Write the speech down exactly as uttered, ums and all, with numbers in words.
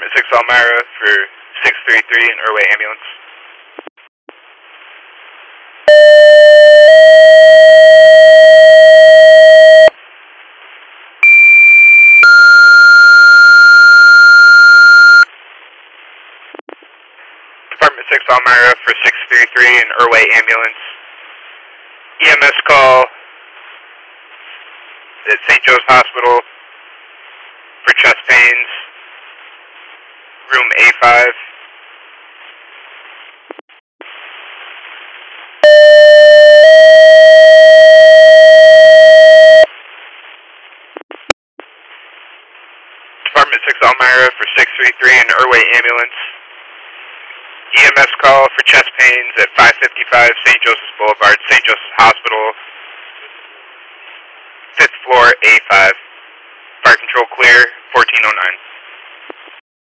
Department six Elmira for six three three, an Irway ambulance. Department six Elmira for six three three, an Irway ambulance. E M S call at Saint Joe's Hospital for chest pains, room A five. Department six Elmira for six three three, an Irway ambulance. E M S call for chest pains at five fifty-five Saint Joseph's Boulevard, Saint Joseph's Hospital, fifth floor A five. Fire control clear, fourteen oh nine.